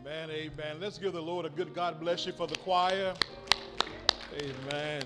Amen, amen. Let's give the Lord a good God bless you for the choir. Amen.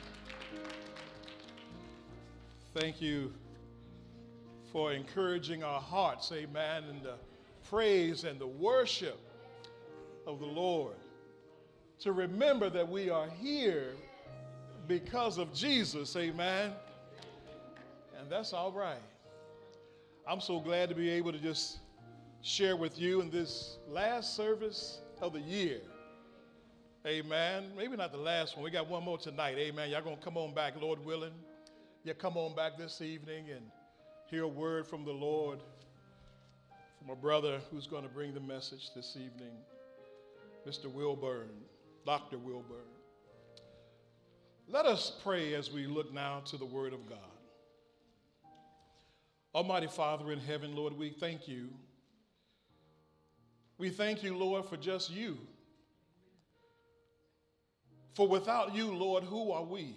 Thank you for encouraging our hearts, amen, and the praise and the worship of the Lord. To remember that we are here because of Jesus, amen. And that's all right. I'm so glad to be able to just share with you in this last service of the year. Amen. Maybe not the last one. We got one more tonight. Amen. Y'all going to come on back, Lord willing. You come on back this evening and hear a word from the Lord from a brother who's going to bring the message this evening, Mr. Wilburn, Dr. Wilburn. Let us pray as we look now to the word of God. Almighty Father in heaven, Lord, we thank you. We thank you, Lord, for just you. For without you, Lord, who are we?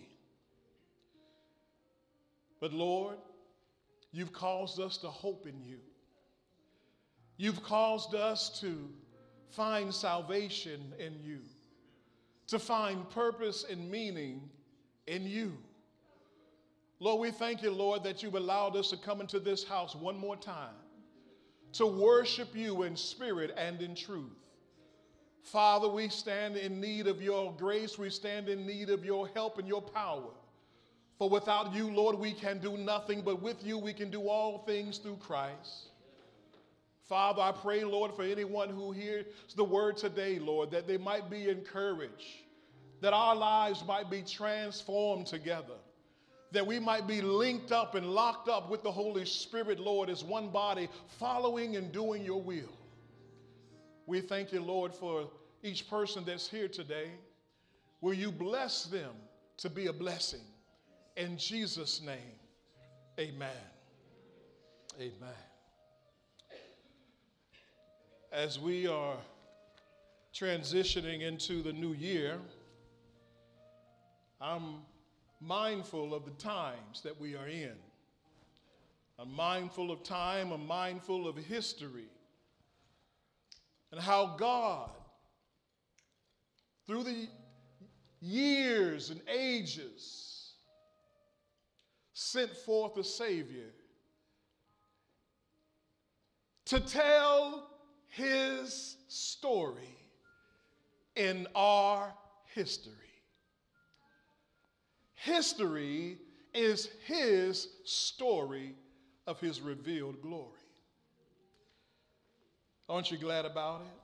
But Lord, you've caused us to hope in you. You've caused us to find salvation in you, to find purpose and meaning in you. Lord, we thank you, Lord, that you've allowed us to come into this house one more time to worship you in spirit and in truth. Father, we stand in need of your grace. We stand in need of your help and your power. For without you, Lord, we can do nothing, but with you we can do all things through Christ. Father, I pray, Lord, for anyone who hears the word today, Lord, that they might be encouraged, that our lives might be transformed together, that we might be linked up and locked up with the Holy Spirit, Lord, as one body, following and doing your will. We thank you, Lord, for each person that's here today. Will you bless them to be a blessing? In Jesus' name, amen. Amen. As we are transitioning into the new year, I'm mindful of the times that we are in. I'm mindful of time, I'm mindful of history, and how God, through the years and ages, sent forth a Savior to tell his story in our history. History is his story of his revealed glory. Aren't you glad about it?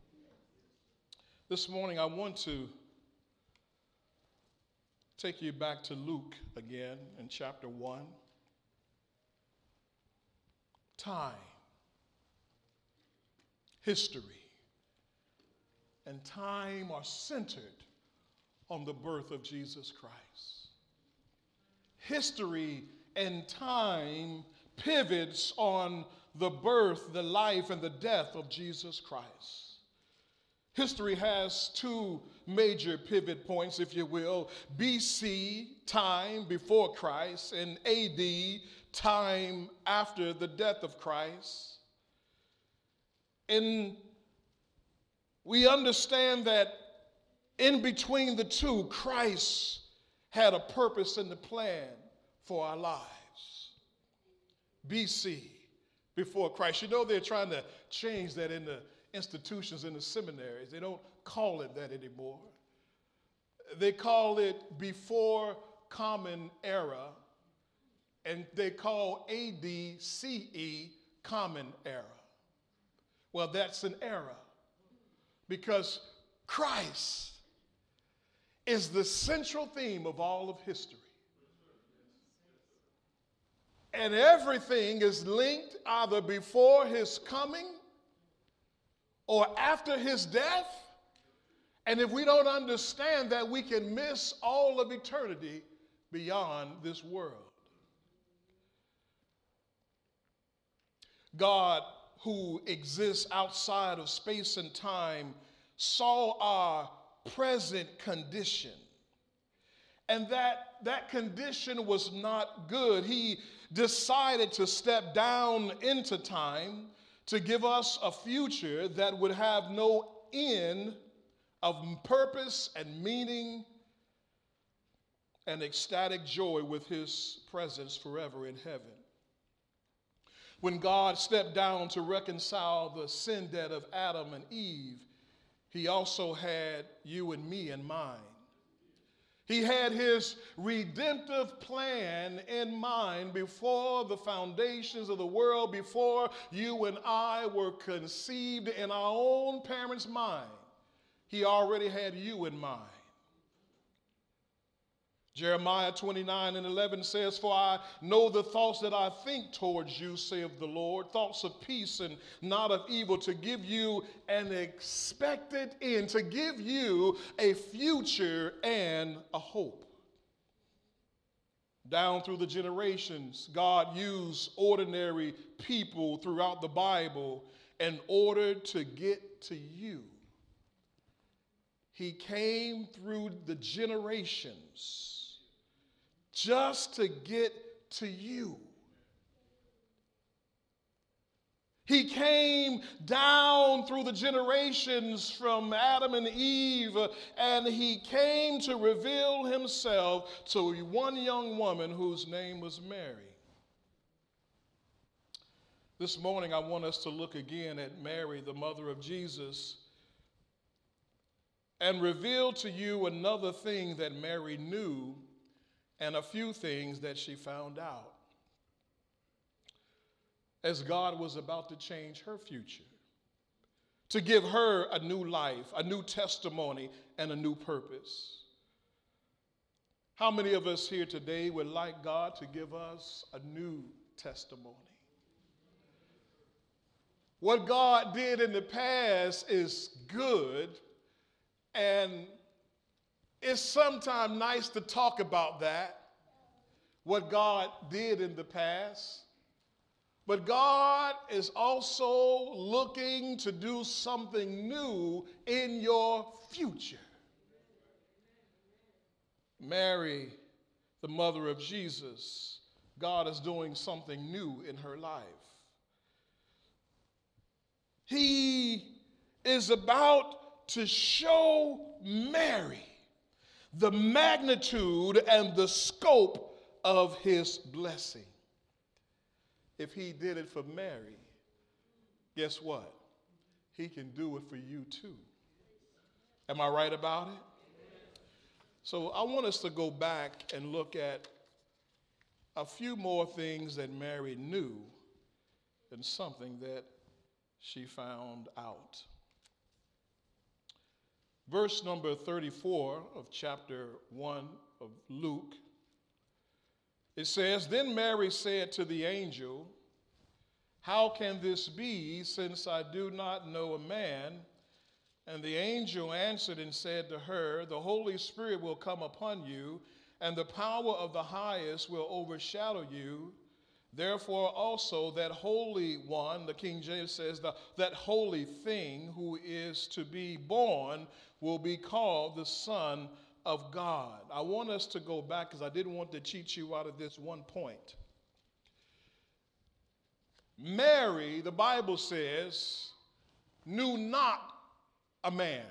This morning I want to take you back to Luke again in chapter 1. Time, history, and time are centered on the birth of Jesus Christ. History and time pivots on the birth, the life, and the death of Jesus Christ. History has two major pivot points, if you will: BC, time before Christ, and AD, time after the death of Christ. And we understand that in between the two, Christ had a purpose and a plan for our lives. BC, before Christ. You know they're trying to change that in the institutions, in the seminaries. They don't call it that anymore. They call it before Common Era, and they call AD CE Common Era. Well, that's an era because Christ is the central theme of all of history. And everything is linked either before his coming or after his death. And if we don't understand that, we can miss all of eternity beyond this world. God, who exists outside of space and time, saw our present condition. And that condition was not good. He decided to step down into time to give us a future that would have no end of purpose and meaning and ecstatic joy with his presence forever in heaven. When God stepped down to reconcile the sin debt of Adam and Eve, he also had you and me in mind. He had his redemptive plan in mind before the foundations of the world, before you and I were conceived in our own parents' mind. He already had you in mind. Jeremiah 29:11 says, "For I know the thoughts that I think towards you, saith the Lord, thoughts of peace and not of evil, to give you an expected end," to give you a future and a hope. Down through the generations, God used ordinary people throughout the Bible in order to get to you. He came through the generations just to get to you. He came down through the generations from Adam and Eve, and he came to reveal himself to one young woman whose name was Mary. This morning, I want us to look again at Mary, the mother of Jesus, and reveal to you another thing that Mary knew and a few things that she found out as God was about to change her future, to give her a new life, a new testimony, and a new purpose. How many of us here today would like God to give us a new testimony? What God did in the past is good, and it's sometimes nice to talk about that, what God did in the past. But God is also looking to do something new in your future. Mary, the mother of Jesus, God is doing something new in her life. He is about to show Mary the magnitude and the scope of his blessing. If he did it for Mary, guess what? He can do it for you too. Am I right about it? So I want us to go back and look at a few more things that Mary knew and something that she found out. Verse number 34 of chapter 1 of Luke, it says, "Then Mary said to the angel, 'How can this be, since I do not know a man?' And the angel answered and said to her, 'The Holy Spirit will come upon you, and the power of the highest will overshadow you. Therefore also that Holy One,'" the King James says, "that holy thing who is to be born will be called the Son of God." I want us to go back because I didn't want to cheat you out of this one point. Mary, the Bible says, knew not a man.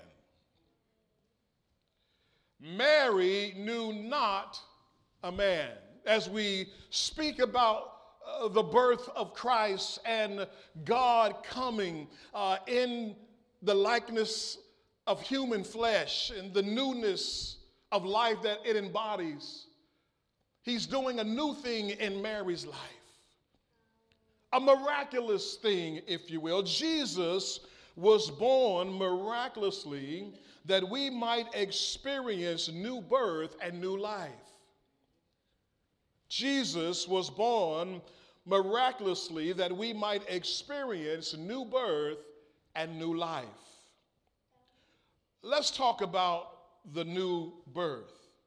Mary knew not a man. As we speak about the birth of Christ and God coming in the likeness of human flesh and the newness of life that it embodies, he's doing a new thing in Mary's life. A miraculous thing, if you will. Jesus was born miraculously that we might experience new birth and new life. Jesus was born miraculously that we might experience new birth and new life. Let's talk about the new birth.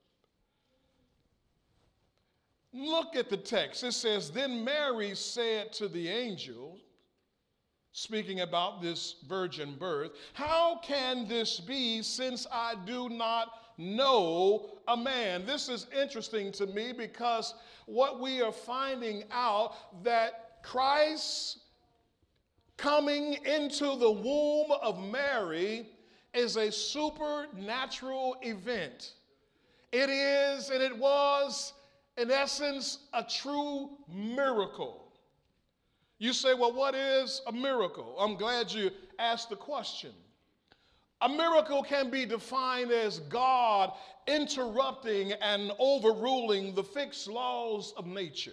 Look at the text. It says, "Then Mary said to the angel," speaking about this virgin birth, "How can this be, since I do not know a man?" This is interesting to me because what we are finding out that Christ coming into the womb of Mary is a supernatural event. It is and it was, in essence, a true miracle. You say, well, what is a miracle? I'm glad you asked the question. A miracle can be defined as God interrupting and overruling the fixed laws of nature.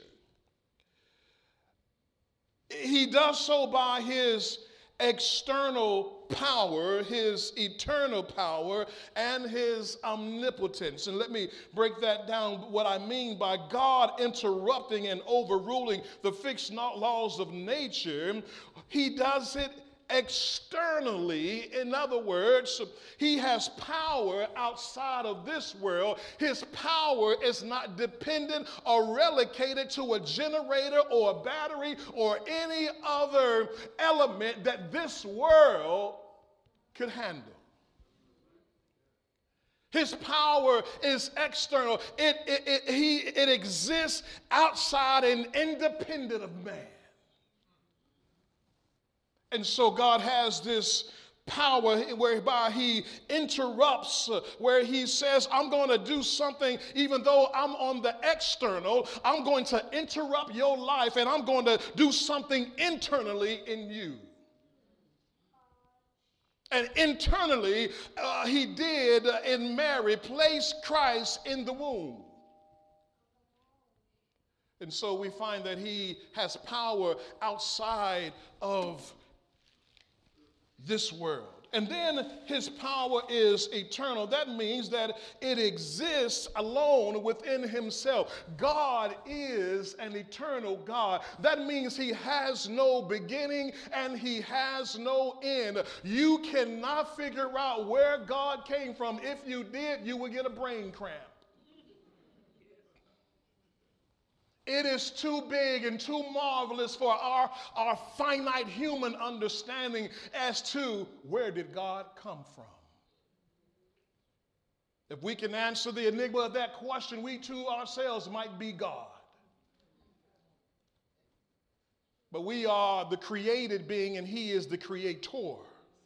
He does so by his external power, his eternal power, and his omnipotence. And let me break that down. What I mean by God interrupting and overruling the fixed laws of nature, he does it externally. In other words, he has power outside of this world. His power is not dependent or relegated to a generator or a battery or any other element that this world could handle. His power is external. It exists outside and independent of man. And so God has this power whereby he interrupts, where he says, I'm going to do something even though I'm on the external. I'm going to interrupt your life and I'm going to do something internally in you. And internally, he did in Mary place Christ in the womb. And so we find that he has power outside of this world. And then his power is eternal. That means that it exists alone within himself. God is an eternal God. That means he has no beginning and he has no end. You cannot figure out where God came from. If you did, you would get a brain cramp. It is too big and too marvelous for our finite human understanding as to where did God come from. If we can answer the enigma of that question, we too ourselves might be God. But we are the created being and he is the creator.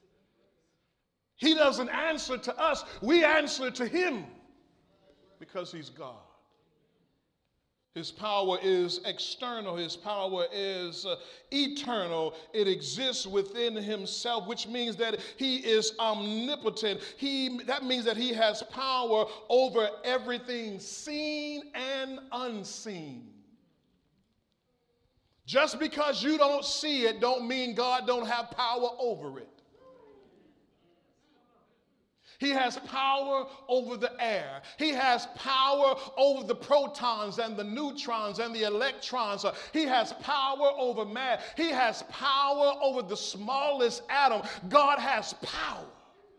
He doesn't answer to us, we answer to him because he's God. His power is external. His power is eternal. It exists within himself, which means that he is omnipotent. That means that he has power over everything seen and unseen. Just because you don't see it don't mean God don't have power over it. He has power over the air. He has power over the protons and the neutrons and the electrons. He has power over man. He has power over the smallest atom. God has power.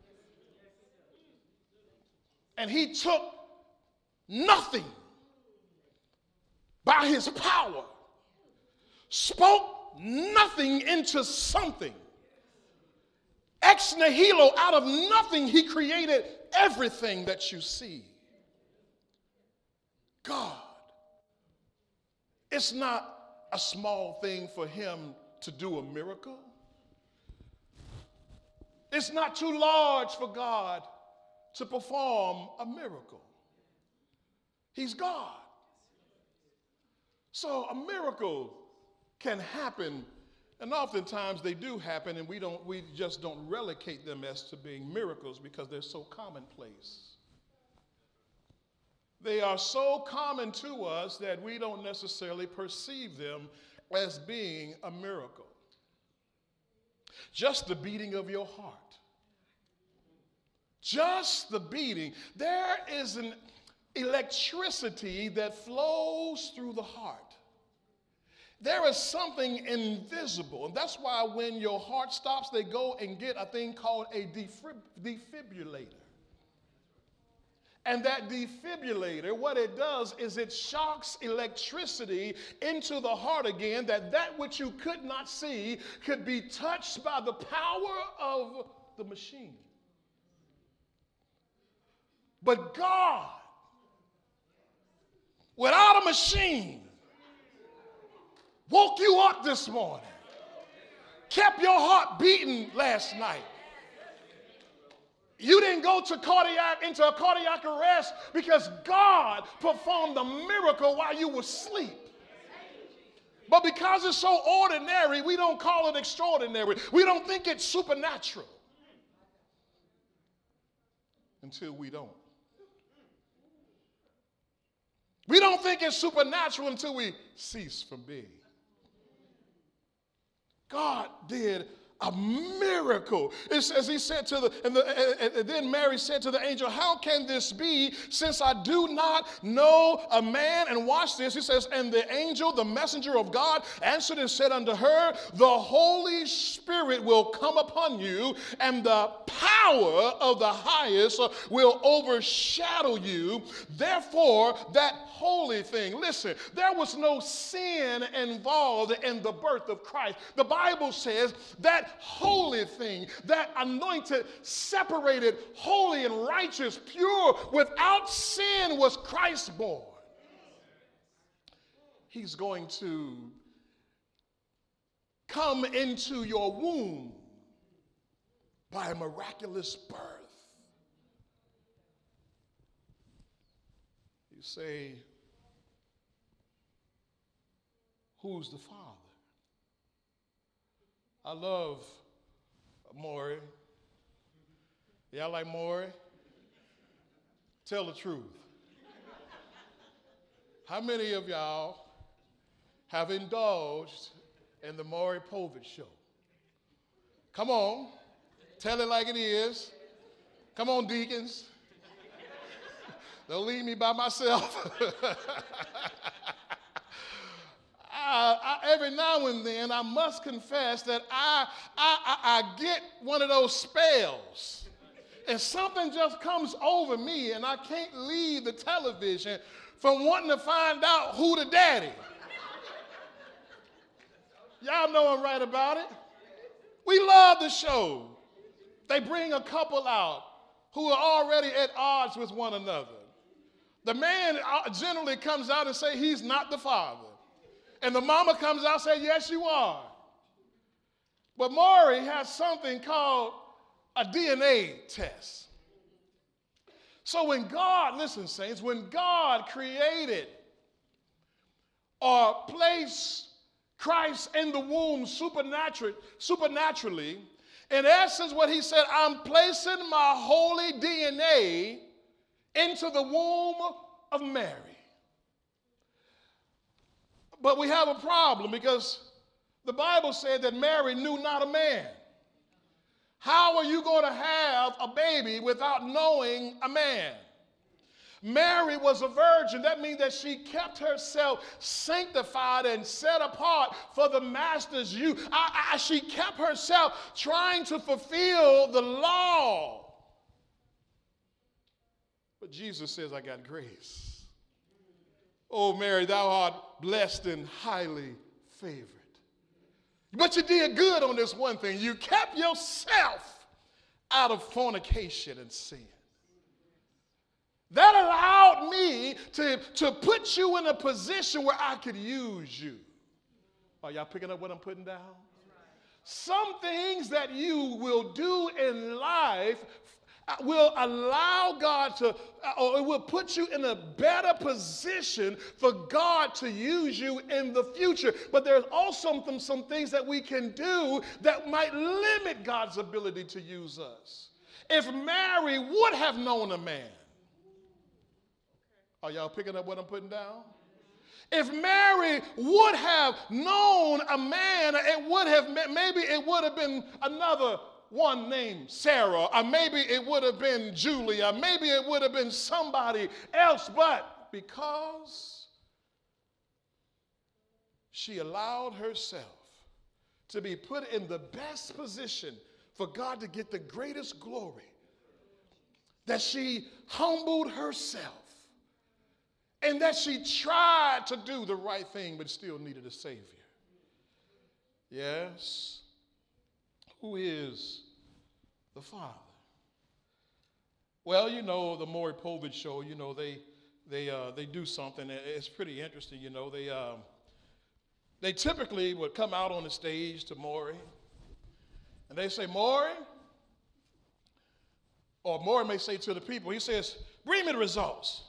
And he took nothing by his power, spoke nothing into something. Ex nihilo, out of nothing, he created everything that you see. God. It's not a small thing for him to do a miracle. It's not too large for God to perform a miracle. He's God. So a miracle can happen. And oftentimes they do happen, and we just don't relegate them as to being miracles because they're so commonplace. They are so common to us that we don't necessarily perceive them as being a miracle. Just the beating of your heart. Just the beating. There is an electricity that flows through the heart. There is something invisible, and that's why when your heart stops, they go and get a thing called a defibrillator. And that defibrillator, what it does is it shocks electricity into the heart again, that which you could not see could be touched by the power of the machine. But God, without a machine, woke you up this morning, kept your heart beating last night, You didn't go to into a cardiac arrest because God performed a miracle while you were asleep. But because it's so ordinary, we don't call it extraordinary. We don't think it's supernatural until we don't. We don't think it's supernatural until we cease from being. God did a miracle. It says he said to and then Mary said to the angel, how can this be since I do not know a man? And watch this. He says, and the angel, the messenger of God, answered and said unto her, the Holy Spirit will come upon you, and the power of the highest will overshadow you. Therefore, that holy thing, listen, there was no sin involved in the birth of Christ. The Bible says that holy thing, that anointed, separated, holy and righteous, pure, without sin was Christ born. He's going to come into your womb by a miraculous birth. You say, who's the Father? I love Maury. Y'all like Maury? Tell the truth. How many of y'all have indulged in the Maury Povich show? Come on, tell it like it is. Come on, deacons. Don't leave me by myself. Every now and then, I must confess that I get one of those spells, and something just comes over me, and I can't leave the television from wanting to find out who the daddy. Y'all know I'm right about it. We love the show. They bring a couple out who are already at odds with one another. The man generally comes out and say he's not the father. And the mama comes out and says, yes, you are. But Maury has something called a DNA test. So when God, listen, saints, when God created or placed Christ in the womb supernaturally, in essence, what he said, I'm placing my holy DNA into the womb of Mary. But we have a problem because the Bible said that Mary knew not a man. How are you going to have a baby without knowing a man? Mary was a virgin. That means that she kept herself sanctified and set apart for the master's use. She kept herself trying to fulfill the law. But Jesus says, I got grace. Oh, Mary, thou art blessed and highly favored. But you did good on this one thing. You kept yourself out of fornication and sin. That allowed me to put you in a position where I could use you. Are y'all picking up what I'm putting down? Some things that you will do in life will allow God to, or it will put you in a better position for God to use you in the future. But there's also some things that we can do that might limit God's ability to use us. If Mary would have known a man, are y'all picking up what I'm putting down? If Mary would have known a man, maybe it would have been another one named Sarah, or maybe it would have been Julia, maybe it would have been somebody else, but because she allowed herself to be put in the best position for God to get the greatest glory, that she humbled herself and that she tried to do the right thing but still needed a Savior. Yes. Who is the Father? Well, you know, the Maury Povich show, you know, they do something. It's pretty interesting, you know. They typically would come out on the stage to Maury, and they say, Maury, or Maury may say to the people, he says, bring me the results.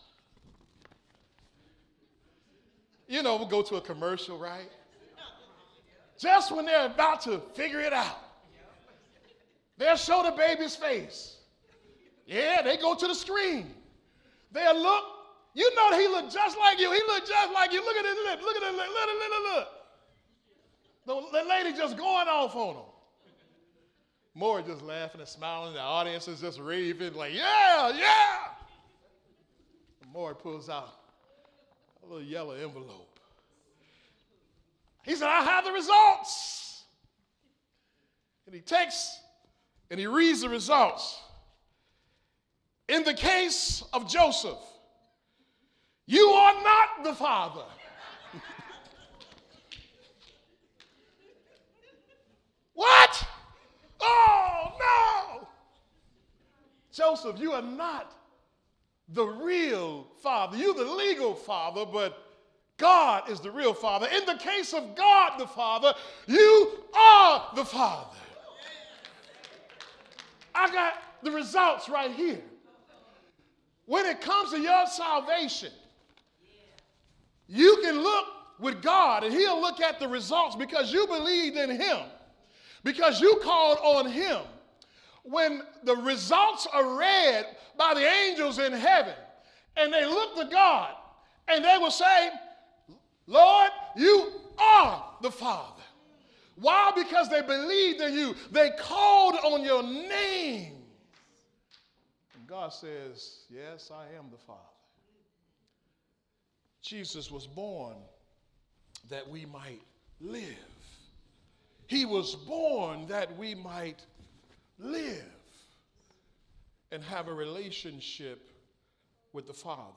You know, we'll go to a commercial, right? Just when they're about to figure it out, they'll show the baby's face. Yeah, they go to the screen. They'll look. You know he looked just like you. He looked just like you. Look at his lip. Look at his lip. Look. The lady just going off on him. Maury just laughing and smiling. The audience is just raving like, yeah, yeah. And Maury pulls out a little yellow envelope. He said, I have the results. And he takes and he reads the results. In the case of Joseph, you are not the father. What? Oh, no. Joseph, you are not the real father. You're the legal father, but God is the real father. In the case of God the Father, you are the father. I got the results right here. When it comes to your salvation, you can look with God and he'll look at the results because you believed in him, because you called on him. When the results are read by the angels in heaven and they look to God and they will say, Lord, you are the Father. Why? Because they believed in you. They called on your name. And God says, yes, I am the Father. Jesus was born that we might live. He was born that we might live and have a relationship with the Father.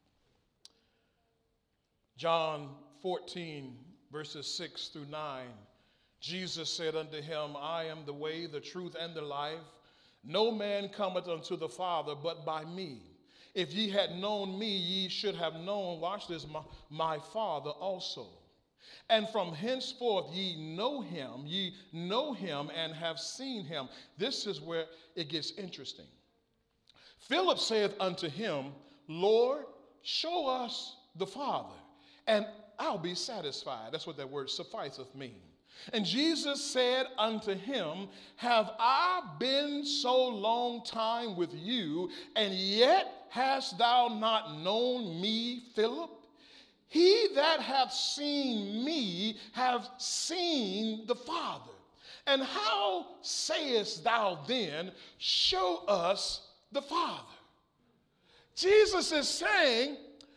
John 14, verses 6 through 9, Jesus said unto him, I am the way, the truth, and the life. No man cometh unto the Father but by me. If ye had known me, ye should have known, watch this, my Father also. And from henceforth ye know him and have seen him. This is where it gets interesting. Philip saith unto him, Lord, show us the Father, and I'll be satisfied. That's what that word sufficeth mean. And Jesus said unto him, have I been so long time with you, and yet hast thou not known me, Philip? He that hath seen me hath seen the Father. And how sayest thou then, show us the Father? Jesus is saying,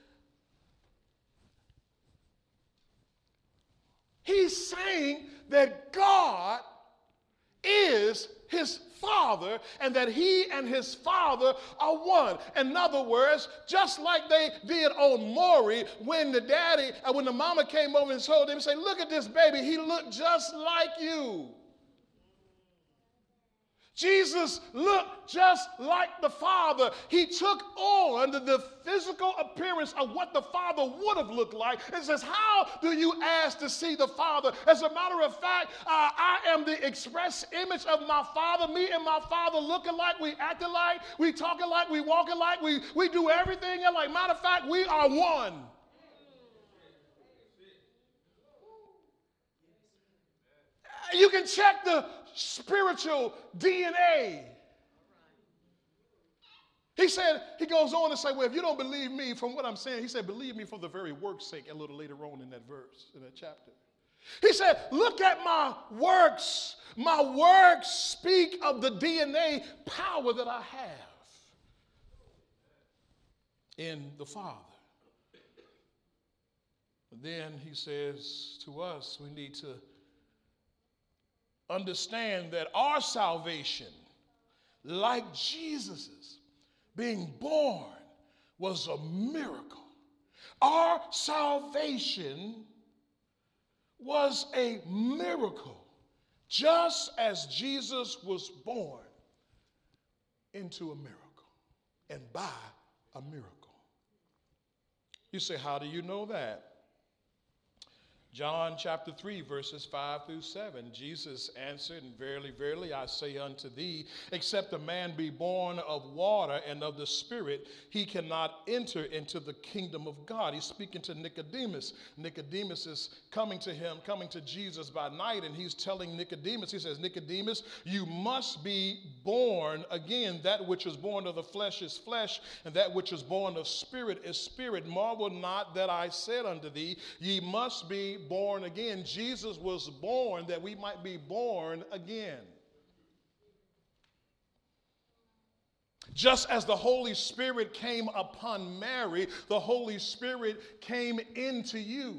he's saying that God is his Father and that he and his Father are one. In other words, just like they did on Maury when the mama came over and told him, say, look at this baby, he looked just like you. Jesus looked just like the Father. He took on the physical appearance of what the Father would have looked like. It says, how do you ask to see the Father? As a matter of fact, I am the express image of my Father. Me and my Father look alike, we act alike, we talk alike, we walk alike, we do everything alike. Matter of fact, we are one. You can check the spiritual DNA. He said, he goes on to say, well, if you don't believe me from what I'm saying, he said, believe me for the very work's sake, a little later on in that verse, in that chapter. He said, look at my works. My works speak of the DNA power that I have in the Father. But then he says to us, we need to understand that our salvation, like Jesus's, being born was a miracle. Our salvation was a miracle, just as Jesus was born into a miracle and by a miracle. You say, how do you know that? John chapter 3, verses 5 through 7, Jesus answered, and verily, verily, I say unto thee, except a man be born of water and of the Spirit, he cannot enter into the kingdom of God. He's speaking to Nicodemus. Nicodemus is coming to Jesus by night, and he's telling Nicodemus, he says, Nicodemus, you must be born again. That which is born of the flesh is flesh, and that which is born of spirit is spirit. Marvel not that I said unto thee, ye must be born again. Jesus was born that we might be born again. Just as the Holy Spirit came upon Mary, the Holy Spirit came into you.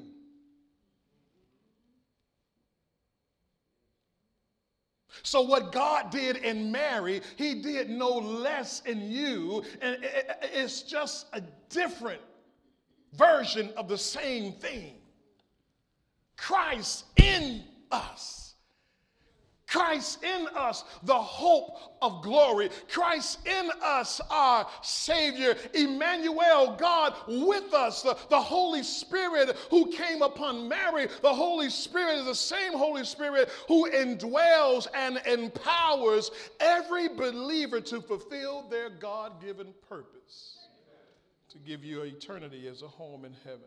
So what God did in Mary, he did no less in you. And it's just a different version of the same thing. Christ in us. Christ in us, the hope of glory. Christ in us, our Savior. Emmanuel, God with us. The Holy Spirit who came upon Mary. The Holy Spirit is the same Holy Spirit who indwells and empowers every believer to fulfill their God-given purpose, to give you eternity as a home in heaven.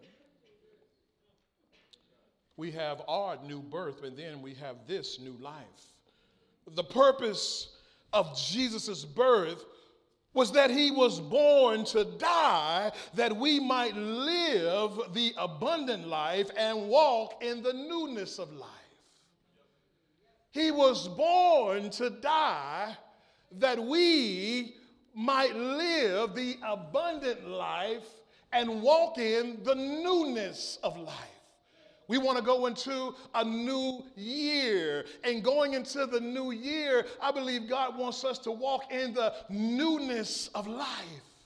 We have our new birth, and then we have this new life. The purpose of Jesus' birth was that he was born to die, that we might live the abundant life and walk in the newness of life. He was born to die, that we might live the abundant life and walk in the newness of life. We want to go into a new year. And going into the new year, I believe God wants us to walk in the newness of life.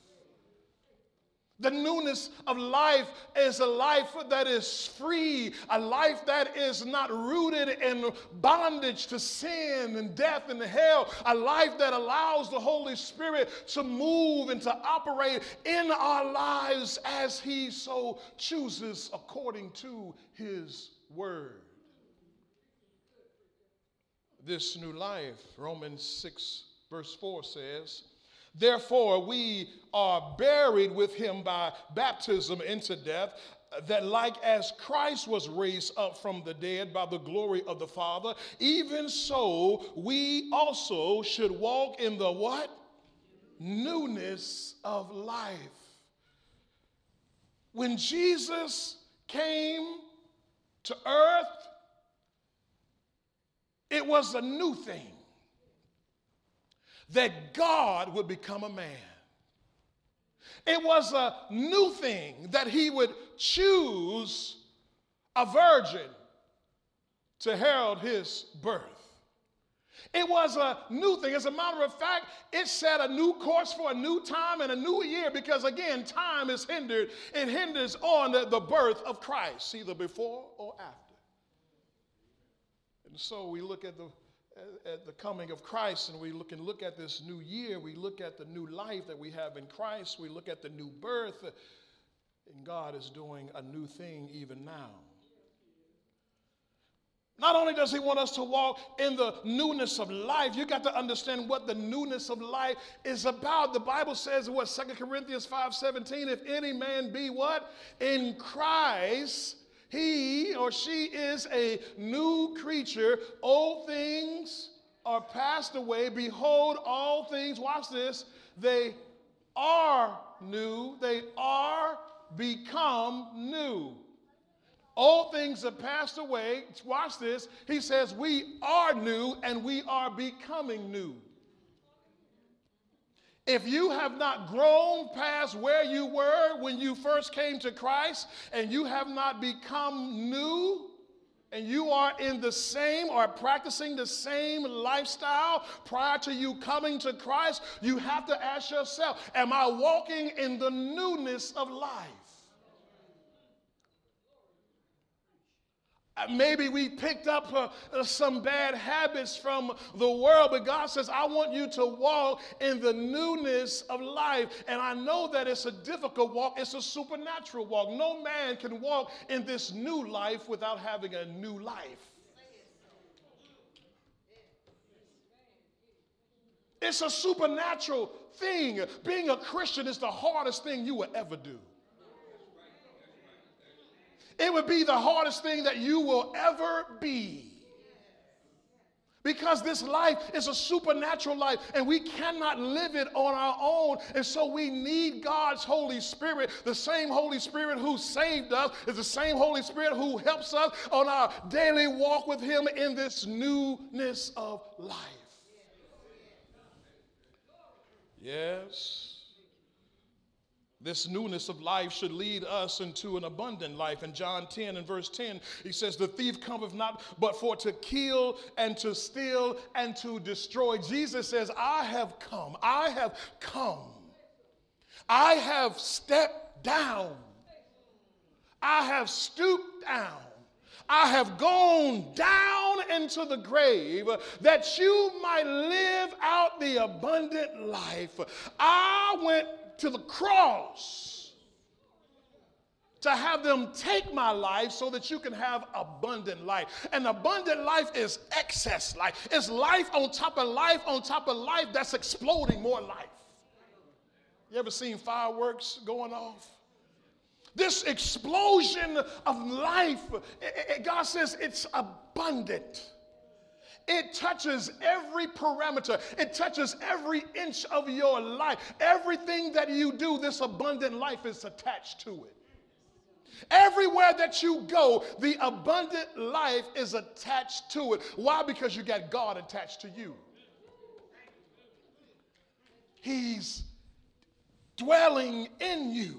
The newness of life is a life that is free, a life that is not rooted in bondage to sin and death and hell, a life that allows the Holy Spirit to move and to operate in our lives as he so chooses according to his word. This new life, Romans 6 verse 4 says, therefore, we are buried with him by baptism into death, that like as Christ was raised up from the dead by the glory of the Father, even so we also should walk in the what? Newness of life. When Jesus came to earth, it was a new thing, that God would become a man. It was a new thing that he would choose a virgin to herald his birth. It was a new thing. As a matter of fact, it set a new course for a new time and a new year, because again, time is hindered. It hinders on the birth of Christ, either before or after. And so we look at the coming of Christ, and we look at this new year. We look at the new life that we have in Christ. We look at the new birth, and God is doing a new thing even now. Not only does he want us to walk in the newness of life, you got to understand what the newness of life is about. The Bible says, what, 2 Corinthians 5:17, if any man be what? In Christ, he or she is a new creature. Old things are passed away. Behold, all things, watch this, they are new. They are become new. All things have passed away. Watch this. He says we are new and we are becoming new. If you have not grown past where you were when you first came to Christ, and you have not become new, and you are in the same or practicing the same lifestyle prior to you coming to Christ, you have to ask yourself, am I walking in the newness of life? Maybe we picked up some bad habits from the world, but God says, I want you to walk in the newness of life. And I know that it's a difficult walk. It's a supernatural walk. No man can walk in this new life without having a new life. It's a supernatural thing. Being a Christian is the hardest thing you will ever do. It would be the hardest thing that you will ever be. Because this life is a supernatural life and we cannot live it on our own. And so we need God's Holy Spirit. The same Holy Spirit who saved us is the same Holy Spirit who helps us on our daily walk with Him in this newness of life. Yes. This newness of life should lead us into an abundant life. In John 10 and verse 10, he says, the thief cometh not but for to kill and to steal and to destroy. Jesus says, I have come. I have stepped down. I have stooped down. I have gone down into the grave that you might live out the abundant life. I went to the cross to have them take my life so that you can have abundant life. And abundant life is excess life. It's life on top of life on top of life that's exploding more life. You ever seen fireworks going off? This explosion of life, God says it's abundant. It touches every parameter. It touches every inch of your life. Everything that you do, this abundant life is attached to it. Everywhere that you go, the abundant life is attached to it. Why? Because you got God attached to you. He's dwelling in you.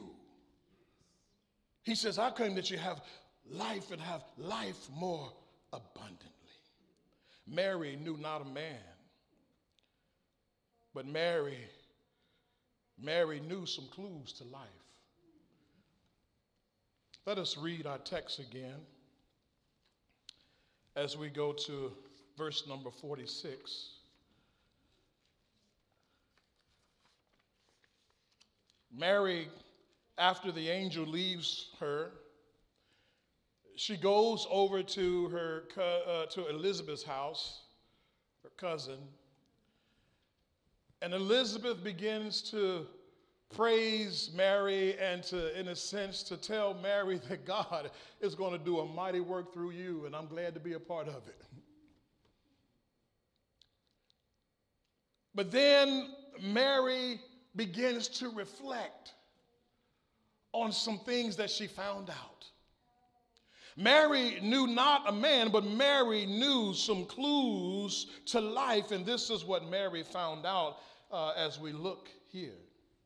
He says, I came that you have life and have life more abundantly. Mary knew not a man, but Mary knew some clues to life. Let us read our text again as we go to verse number 46. Mary, after the angel leaves her, she goes over to her to Elizabeth's house, her cousin, and Elizabeth begins to praise Mary and to, in a sense, to tell Mary that God is going to do a mighty work through you, and I'm glad to be a part of it. But then Mary begins to reflect on some things that she found out. Mary knew not a man, but Mary knew some clues to life, and this is what Mary found out as we look here.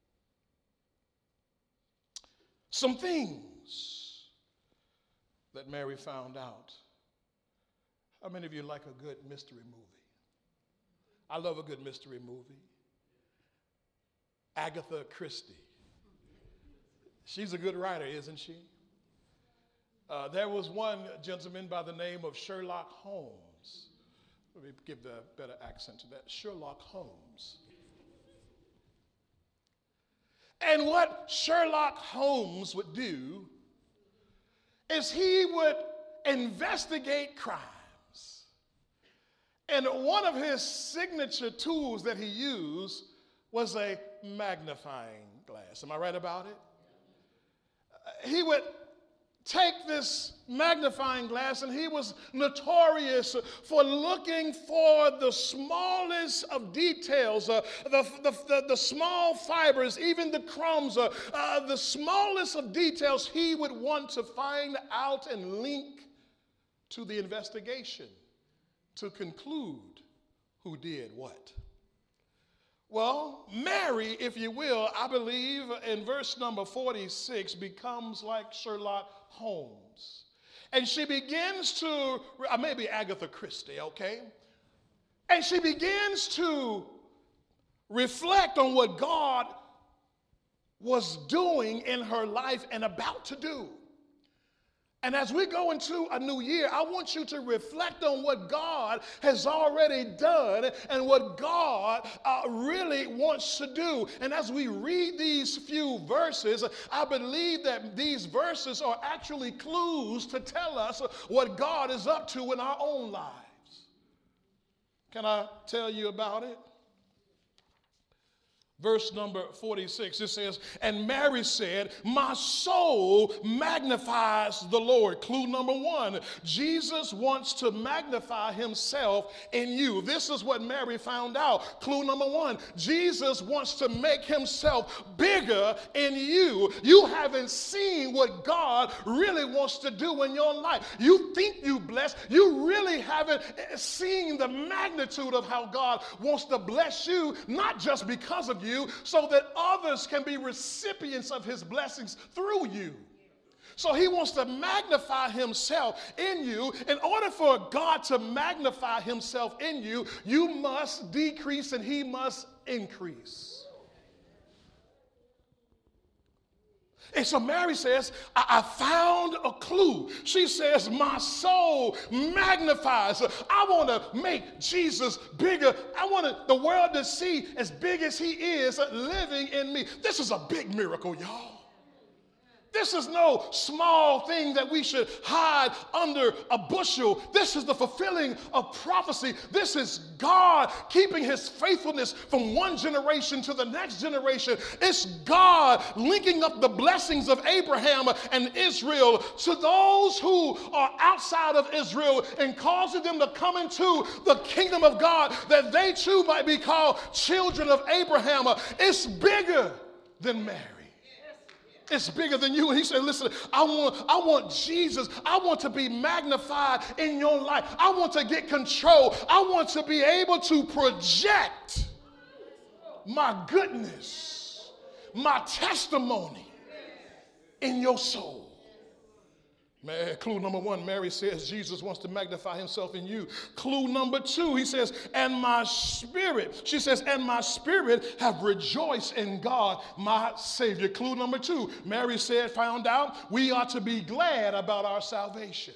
Some things that Mary found out. How many of you like a good mystery movie? I love a good mystery movie. Agatha Christie. She's a good writer, isn't she? There was one gentleman by the name of Sherlock Holmes. Let me give the better accent to that. Sherlock Holmes. And what Sherlock Holmes would do is he would investigate crimes. And one of his signature tools that he used was a magnifying glass. Am I right about it? He would take this magnifying glass, and he was notorious for looking for the smallest of details, the small fibers, even the crumbs, the smallest of details he would want to find out and link to the investigation to conclude who did what. Well, Mary, if you will, I believe in verse number 46 becomes like Sherlock Holmes. And she begins to, maybe Agatha Christie, okay? And she begins to reflect on what God was doing in her life and about to do. And as we go into a new year, I want you to reflect on what God has already done and what God really wants to do. And as we read these few verses, I believe that these verses are actually clues to tell us what God is up to in our own lives. Can I tell you about it? Verse number 46, it says, and Mary said, my soul magnifies the Lord. Clue number one, Jesus wants to magnify himself in you. This is what Mary found out. Clue number one, Jesus wants to make himself bigger in you. You haven't seen what God really wants to do in your life. You think you blessed. You really haven't seen the magnitude of how God wants to bless you, not just because of you, so that others can be recipients of his blessings through you. So he wants to magnify himself in you. In order for God to magnify himself in you, you must decrease and he must increase. And so Mary says, I found a clue. She says, my soul magnifies. I want to make Jesus bigger. I want the world to see as big as he is living in me. This is a big miracle, y'all. This is no small thing that we should hide under a bushel. This is the fulfilling of prophecy. This is God keeping his faithfulness from one generation to the next generation. It's God linking up the blessings of Abraham and Israel to those who are outside of Israel and causing them to come into the kingdom of God, that they too might be called children of Abraham. It's bigger than Mary. It's bigger than you. And he said, listen, I want Jesus. I want to be magnified in your life. I want to get control. I want to be able to project my goodness, my testimony in your soul. Man, clue number one, Mary says Jesus wants to magnify himself in you. Clue number two, he says, and my spirit, she says, and my spirit have rejoiced in God, my Savior. Clue number two, Mary said, found out, we ought to be glad about our salvation.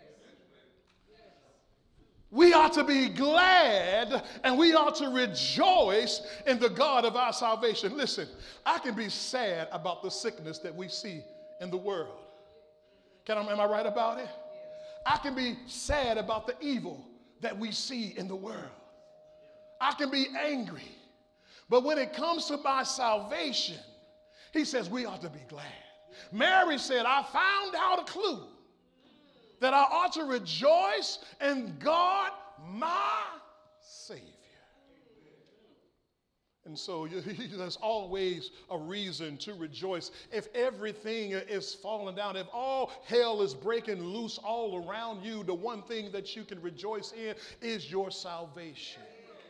We ought to be glad and we ought to rejoice in the God of our salvation. Listen, I can be sad about the sickness that we see in the world. Am I right about it? I can be sad about the evil that we see in the world. I can be angry. But when it comes to my salvation, he says we ought to be glad. Mary said, I found out a clue that I ought to rejoice in God, my Savior. And so there's always a reason to rejoice. If everything is falling down, if all hell is breaking loose all around you, the one thing that you can rejoice in is your salvation.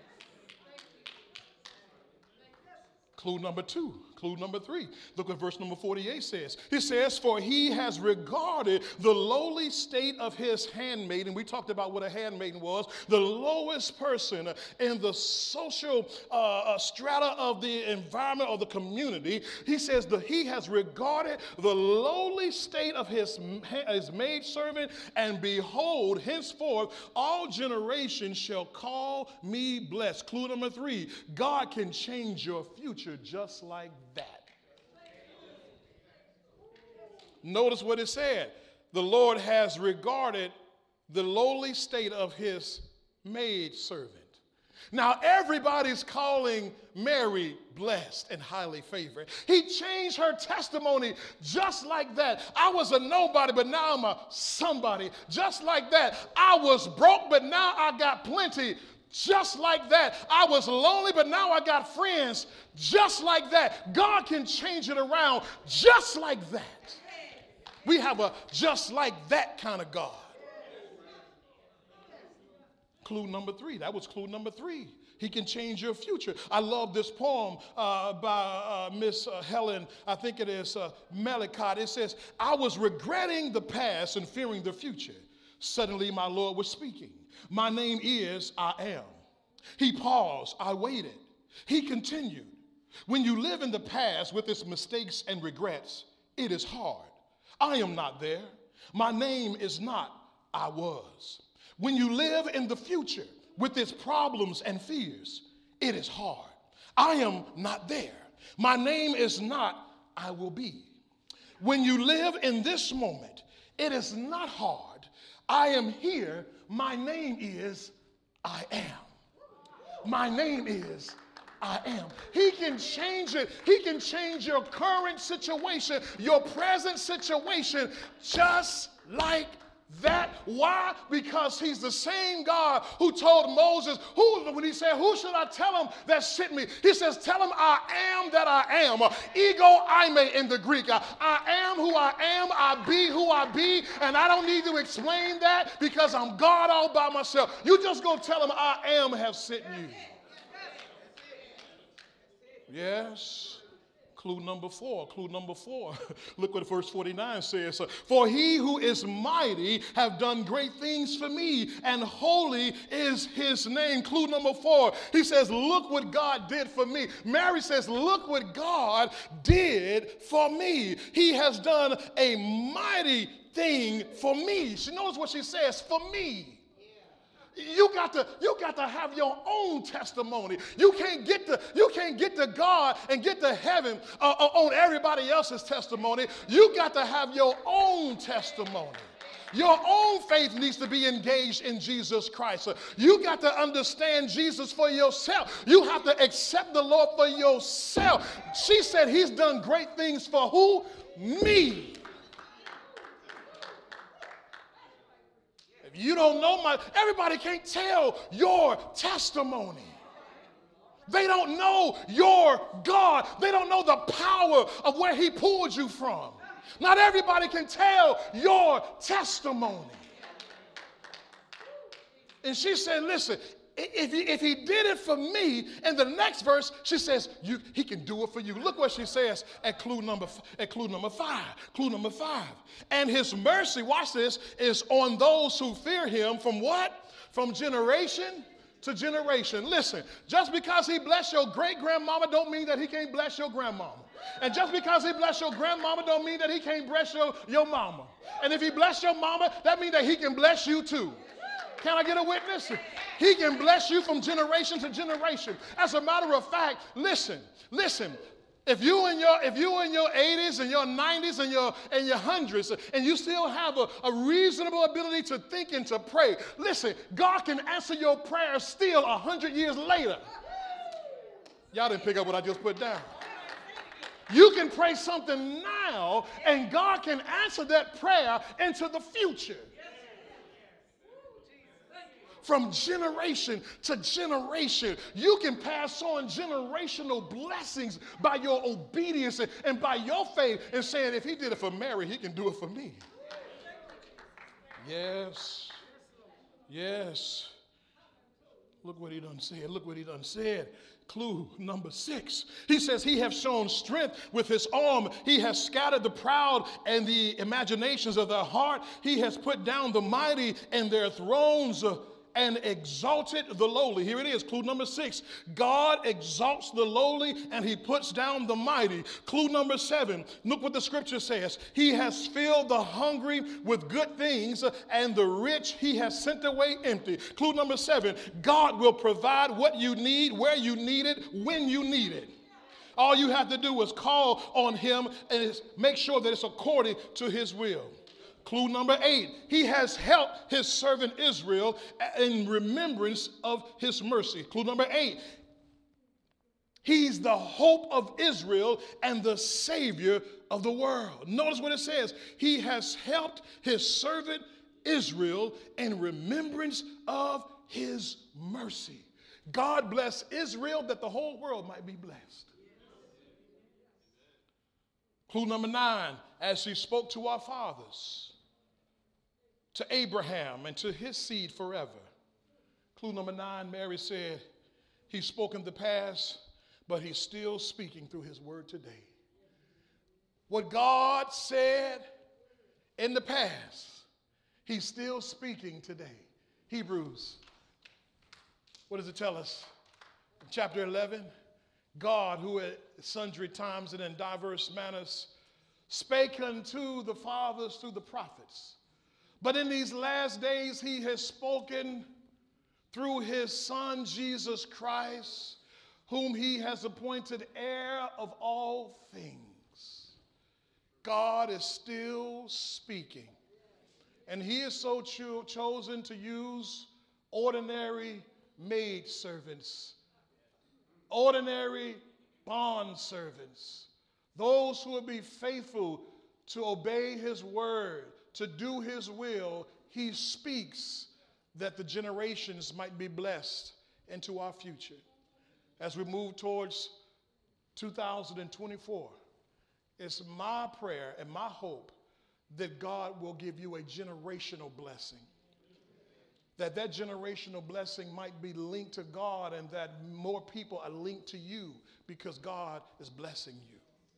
Clue number two. Clue number three. Look what verse number 48 says. He says, for he has regarded the lowly state of his handmaid. And we talked about what a handmaiden was. The lowest person in the social strata of the environment or the community. He says that he has regarded the lowly state of his maidservant. And behold, henceforth, all generations shall call me blessed. Clue number three. God can change your future just like that. Notice what it said. The Lord has regarded the lowly state of his maidservant. Now everybody's calling Mary blessed and highly favored. He changed her testimony just like that. I was a nobody, but now I'm a somebody. Just like that. I was broke, but now I got plenty. Just like that. I was lonely, but now I got friends. Just like that. God can change it around just like that. We have a just like that kind of God. Clue number three. That was clue number three. He can change your future. I love this poem by Miss Helen, I think it is Melicott. It says, I was regretting the past and fearing the future. Suddenly my Lord was speaking. My name is I Am. He paused. I waited. He continued. When you live in the past with its mistakes and regrets, it is hard. I am not there. My name is not I was. When you live in the future with its problems and fears, it is hard. I am not there. My name is not I will be. When you live in this moment, it is not hard. I am here. My name is I am. My name is I am. He can change it. He can change your current situation, your present situation, just like that. Why? Because he's the same God who told Moses, when he said, who should I tell him that sent me? He says, tell him I am that I am. Ego eime in the Greek. I am who I am. I be who I be. And I don't need to explain that because I'm God all by myself. You just go tell him I am have sent you. Yes. Clue number four. Look what verse 49 says. For he who is mighty have done great things for me, and holy is his name. Clue number 4. He says, look what God did for me. Mary says, look what God did for me. He has done a mighty thing for me. She knows what she says, for me. You got to have your own testimony. You can't get to God and get to heaven on everybody else's testimony. You got to have your own testimony. Your own faith needs to be engaged in Jesus Christ. You got to understand Jesus for yourself. You have to accept the Lord for yourself. She said he's done great things for who? Me. You don't know everybody can't tell your testimony. They don't know your God. They don't know the power of where he pulled you from. Not everybody can tell your testimony. And she said, listen, if he did it for me, in the next verse, she says, he can do it for you. Look what she says at clue number 5. Clue number 5. And his mercy, watch this, is on those who fear him from what? From generation to generation. Listen, just because he blessed your great-grandmama don't mean that he can't bless your grandmama. And just because he blessed your grandmama don't mean that he can't bless your mama. And if he blessed your mama, that means that he can bless you too. Can I get a witness? He can bless you from generation to generation. As a matter of fact, listen. If you in your 80s and your 90s and your hundreds and you still have a reasonable ability to think and to pray, listen, God can answer your prayers still 100 years later. Y'all didn't pick up what I just put down. You can pray something now and God can answer that prayer into the future. From generation to generation, you can pass on generational blessings by your obedience and by your faith and saying, if he did it for Mary, he can do it for me. Yes. Look what he done said. Clue number 6. He says he has shown strength with his arm. He has scattered the proud and the imaginations of their heart. He has put down the mighty and their thrones and exalted the lowly. Here it is, clue number 6. God exalts the lowly and he puts down the mighty. Clue number 7. Look what the scripture says. He has filled the hungry with good things and the rich he has sent away empty. Clue number 7. God will provide what you need, where you need it, when you need it. All you have to do is call on him and make sure that it's according to his will. Clue number 8, he has helped his servant Israel in remembrance of his mercy. Clue number 8, he's the hope of Israel and the Savior of the world. Notice what it says. He has helped his servant Israel in remembrance of his mercy. God bless Israel that the whole world might be blessed. Clue number 9, as he spoke to our fathers, to Abraham and to his seed forever. Clue number 9, Mary said, he spoke in the past, but he's still speaking through his word today. What God said in the past, he's still speaking today. Hebrews, what does it tell us? Chapter 11, God, who at sundry times and in diverse manners spake unto the fathers through the prophets. But in these last days he has spoken through his Son, Jesus Christ, whom he has appointed heir of all things. God is still speaking. And he is so chosen to use ordinary maidservants, ordinary bond servants, those who will be faithful to obey his word, to do his will. He speaks that the generations might be blessed into our future. As we move towards 2024, it's my prayer and my hope that God will give you a generational blessing. That generational blessing might be linked to God, and that more people are linked to you because God is blessing you.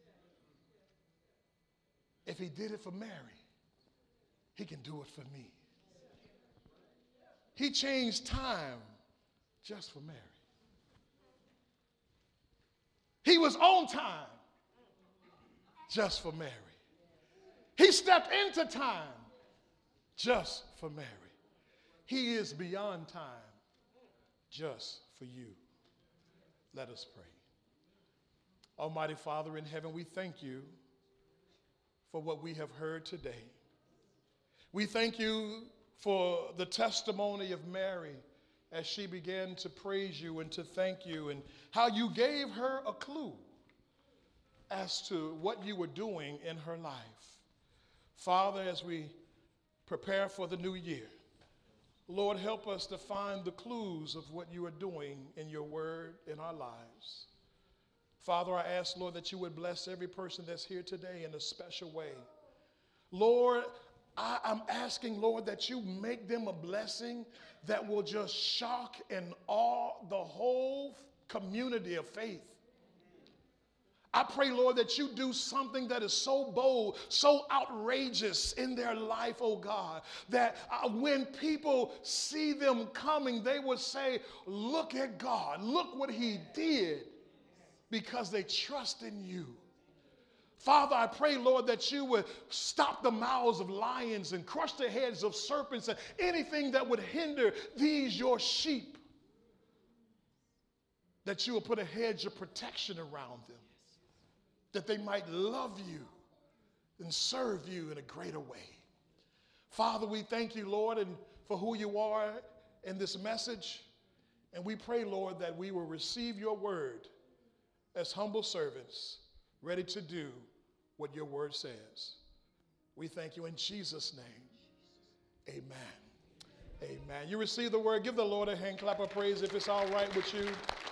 If he did it for Mary, he can do it for me. He changed time just for Mary. He was on time just for Mary. He stepped into time just for Mary. He is beyond time just for you. Let us pray. Almighty Father in heaven, we thank you for what we have heard today. We thank you for the testimony of Mary as she began to praise you and to thank you, and how you gave her a clue as to what you were doing in her life. Father, as we prepare for the new year, Lord, help us to find the clues of what you are doing in your word in our lives. Father, I ask, Lord, that you would bless every person that's here today in a special way. Lord, I'm asking, Lord, that you make them a blessing that will just shock and awe the whole community of faith. I pray, Lord, that you do something that is so bold, so outrageous in their life, oh God, that when people see them coming, they would say, look at God, look what he did, because they trust in you. Father, I pray, Lord, that you would stop the mouths of lions and crush the heads of serpents and anything that would hinder these, your sheep, that you will put a hedge of protection around them, that they might love you and serve you in a greater way. Father, we thank you, Lord, and for who you are in this message. And we pray, Lord, that we will receive your word as humble servants, ready to do what your word says. We thank you in Jesus' name. Amen. Amen. You receive the word. Give the Lord a hand clap of praise if it's all right with you.